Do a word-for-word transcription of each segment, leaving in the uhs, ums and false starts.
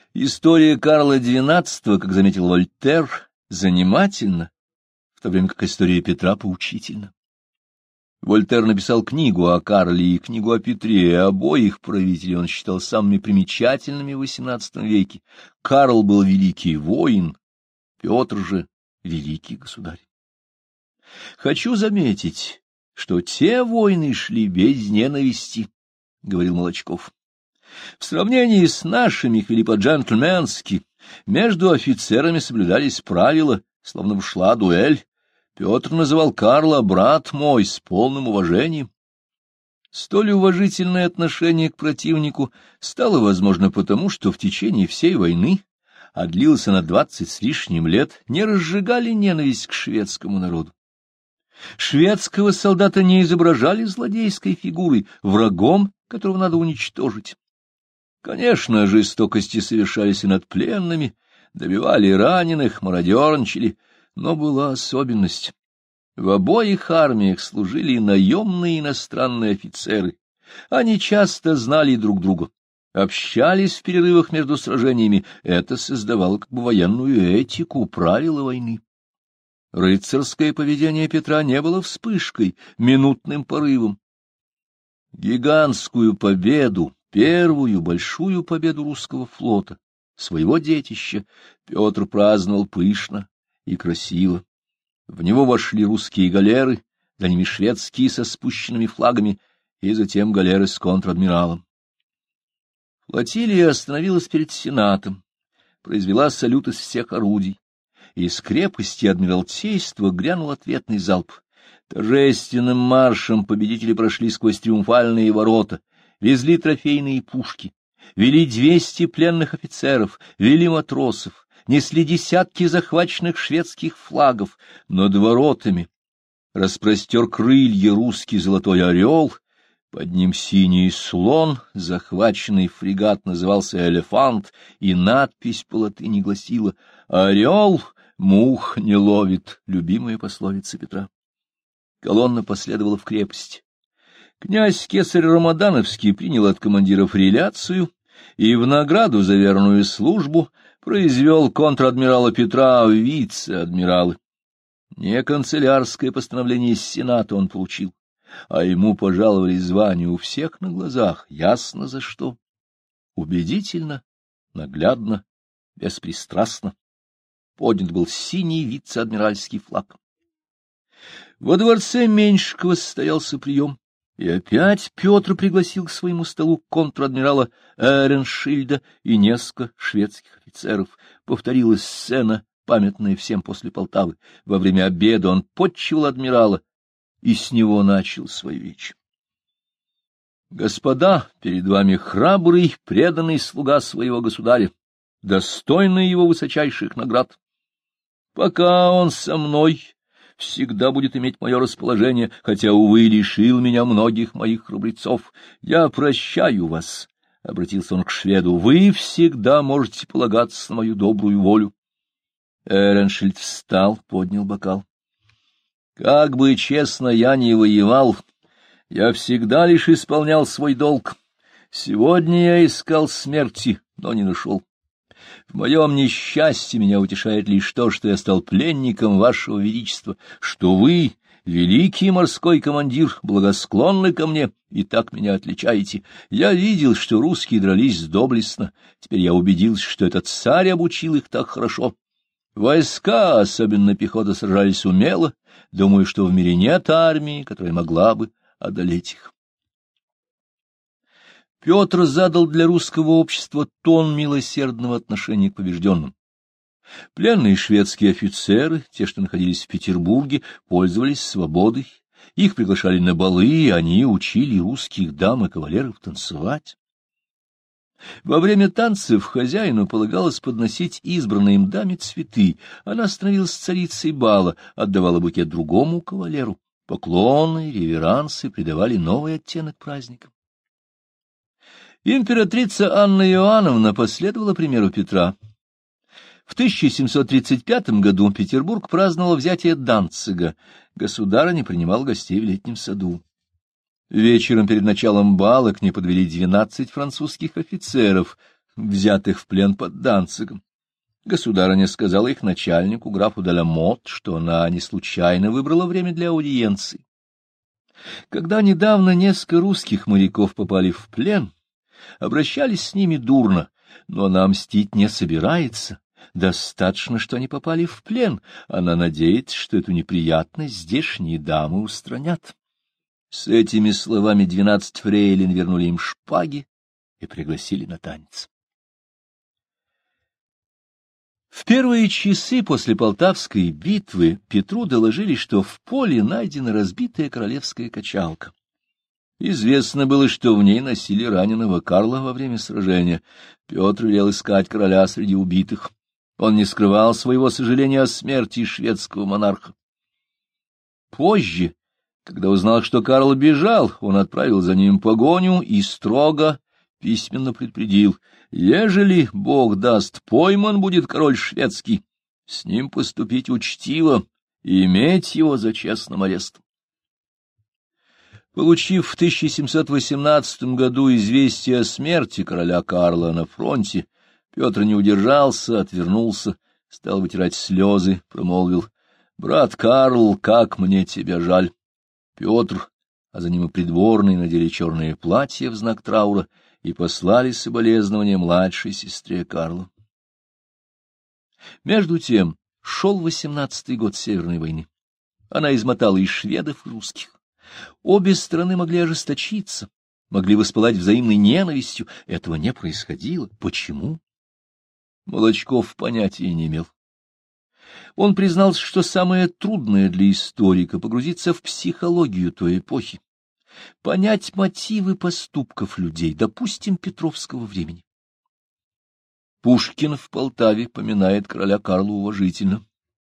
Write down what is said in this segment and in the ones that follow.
История Карла двенадцатого, как заметил Вольтер, занимательна, в то время как история Петра поучительна. Вольтер написал книгу о Карле и книгу о Петре, и обоих правителей он считал самыми примечательными в восемнадцатом веке. Карл был великий воин, Петр же великий государь. Хочу заметить, что те войны шли без ненависти, — говорил Молочков. В сравнении с нашими их вели по-джентльменски, между офицерами соблюдались правила, словно бы шла дуэль. Петр называл Карла «брат мой» с полным уважением. Столь уважительное отношение к противнику стало возможно потому, что в течение всей войны, а длилась она двадцать с лишним лет, не разжигали ненависть к шведскому народу. Шведского солдата не изображали злодейской фигурой, врагом, которого надо уничтожить. Конечно, жестокости совершались и над пленными, добивали раненых, мародерничали, но была особенность. В обоих армиях служили наемные иностранные офицеры. Они часто знали друг друга, общались в перерывах между сражениями. Это создавало как бы военную этику, правила войны. Рыцарское поведение Петра не было вспышкой, минутным порывом. Гигантскую победу, первую большую победу русского флота, своего детища, Петр праздновал пышно и красиво. В него вошли русские галеры, за ними шведские со спущенными флагами, и затем галеры с контр-адмиралом. Флотилия остановилась перед Сенатом, произвела салют из всех орудий. Из крепости Адмиралтейства грянул ответный залп. Торжественным маршем победители прошли сквозь триумфальные ворота, везли трофейные пушки, вели двести пленных офицеров, вели матросов, несли десятки захваченных шведских флагов. Над воротами распростер крылья русский золотой орел, под ним синий слон, захваченный фрегат назывался «Элефант», и надпись по латыни гласила «Орел мух не ловит», любимая пословица Петра. Колонна последовала в крепость. Князь Кесарь Рамадановский принял от командиров реляцию и в награду за верную службу произвел контр-адмирала Петра в вице-адмиралы. Не канцелярское постановление из Сената он получил, а ему пожаловали звание у всех на глазах, ясно за что. Убедительно, наглядно, беспристрастно поднят был синий вице-адмиральский флаг. Во дворце Меньшикова состоялся прием, и опять Петр пригласил к своему столу контр-адмирала Эреншильда и несколько шведских офицеров. Повторилась сцена, памятная всем после Полтавы. Во время обеда он подчивал адмирала, и с него начал свою речь. «Господа, перед вами храбрый, преданный слуга своего государя, достойный его высочайших наград. Пока он со мной, всегда будет иметь мое расположение, хотя, увы, лишил меня многих моих храбрецов. Я прощаю вас», — обратился он к шведу, — «вы всегда можете полагаться на мою добрую волю». Эреншильд встал, поднял бокал. «Как бы честно я ни воевал, я всегда лишь исполнял свой долг. Сегодня я искал смерти, но не нашел. В моем несчастье меня утешает лишь то, что я стал пленником вашего величества, что вы, великий морской командир, благосклонны ко мне и так меня отличаете. Я видел, что русские дрались доблестно, теперь я убедился, что этот царь обучил их так хорошо. Войска, особенно пехота, сражались умело, думаю, что в мире нет армии, которая могла бы одолеть их». Петр задал для русского общества тон милосердного отношения к побежденным. Пленные шведские офицеры, те, что находились в Петербурге, пользовались свободой, их приглашали на балы, и они учили русских дам и кавалеров танцевать. Во время танцев хозяину полагалось подносить избранной им даме цветы. Она становилась царицей бала, отдавала букет другому кавалеру. Поклоны, реверансы придавали новый оттенок праздникам. Императрица Анна Иоанновна последовала примеру Петра. В тысяча семьсот тридцать пятом году Петербург праздновал взятие Данцига. Государыня принимал гостей в летнем саду. Вечером перед началом бала к ней подвели двенадцать французских офицеров. взятых в плен под Данцигом. Государыня сказала их начальнику, графу де ла Мот, что она не случайно выбрала время для аудиенции. Когда недавно несколько русских моряков попали в плен, обращались с ними дурно, но она мстить не собирается. Достаточно, что они попали в плен. Она надеется, что эту неприятность здешние дамы устранят. С этими словами двенадцать фрейлин вернули им шпаги и пригласили на танец. В первые часы после Полтавской битвы Петру доложили, что в поле найдена разбитая королевская качалка. Известно было, что в ней носили раненого Карла во время сражения. Петр велел искать короля среди убитых. Он не скрывал своего сожаления о смерти шведского монарха. Позже, когда узнал, что Карл бежал, он отправил за ним погоню и строго письменно предупредил: ежели, Бог даст, пойман будет король шведский, с ним поступить учтиво и иметь его за честным арестом. Получив в тысяча семьсот восемнадцатом году известие о смерти короля Карла на фронте, Петр не удержался, отвернулся, стал вытирать слезы, промолвил: брат Карл, как мне тебя жаль. Петр, а за ним и придворные, надели черное платье в знак траура и послали соболезнования младшей сестре Карла. Между тем шел восемнадцатый год Северной войны. Она измотала и шведов, и русских. Обе стороны могли ожесточиться, могли воспылать взаимной ненавистью. Этого не происходило. Почему? Молочков понятия не имел. Он признался, что самое трудное для историка — погрузиться в психологию той эпохи, понять мотивы поступков людей, допустим, Петровского времени. Пушкин в Полтаве поминает короля Карла уважительно.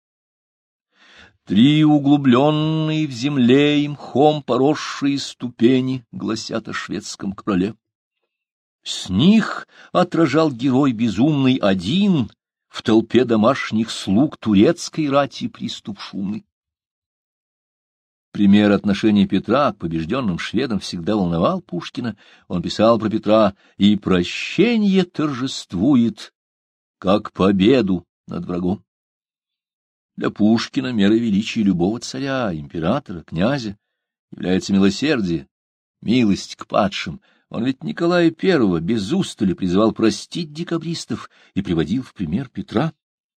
Три углубленные в земле и мхом поросшие ступени гласят о шведском короле. С них отражал герой безумный один в толпе домашних слуг турецкой рати приступ шумный. Пример отношения Петра к побежденным шведам всегда волновал Пушкина. Он писал про Петра: «И прощение торжествует, как победу над врагом». Для Пушкина мерой величия любого царя, императора, князя является милосердие, милость к падшим. Он ведь Николая Первого без устали призывал простить декабристов и приводил в пример Петра.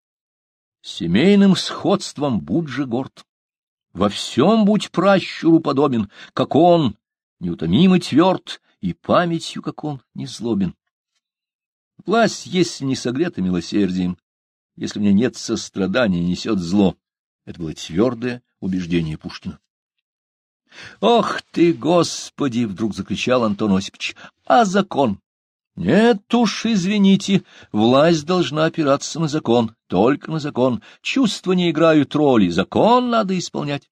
Семейным сходством будь же горд. Во всем будь пращуру подобен, как он, неутомим и тверд, и памятью, как он, не злобен. Власть, если не согрета милосердием, если мне нет сострадания, несет зло. Это было твердое убеждение Пушкина. «Ох ты, Господи!» — вдруг закричал Антон Осипович. «А закон? Нет уж, извините, власть должна опираться на закон, только на закон. Чувства не играют роли, закон надо исполнять».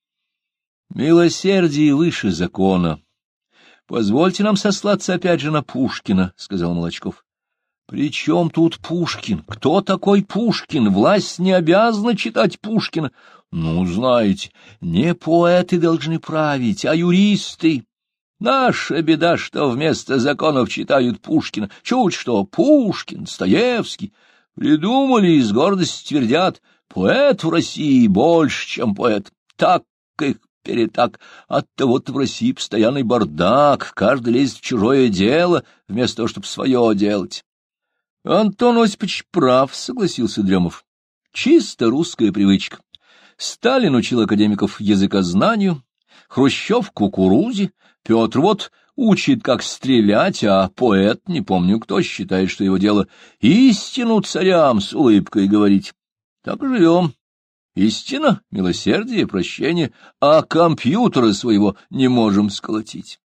«Милосердие выше закона. Позвольте нам сослаться опять же на Пушкина», — сказал Молочков. «При чем тут Пушкин? Кто такой Пушкин? Власть не обязана читать Пушкина. Ну, знаете, не поэты должны править, а юристы. Наша беда, что вместо законов читают Пушкина. Чуть что, Пушкин, Достоевский. Придумали и с гордостью твердят: поэт в России больше, чем поэт. Так их перетак. Оттого-то в России постоянный бардак, каждый лезет в чужое дело, вместо того, чтобы свое делать». Антон Осипович прав, согласился Дремов. Чисто русская привычка. Сталин учил академиков языкознанию, Хрущев — кукурузе, Петр вот учит, как стрелять, а поэт, не помню кто, считает, что его дело истину царям с улыбкой говорить. Так и живем. Истина, милосердие, прощение, а компьютера своего не можем сколотить.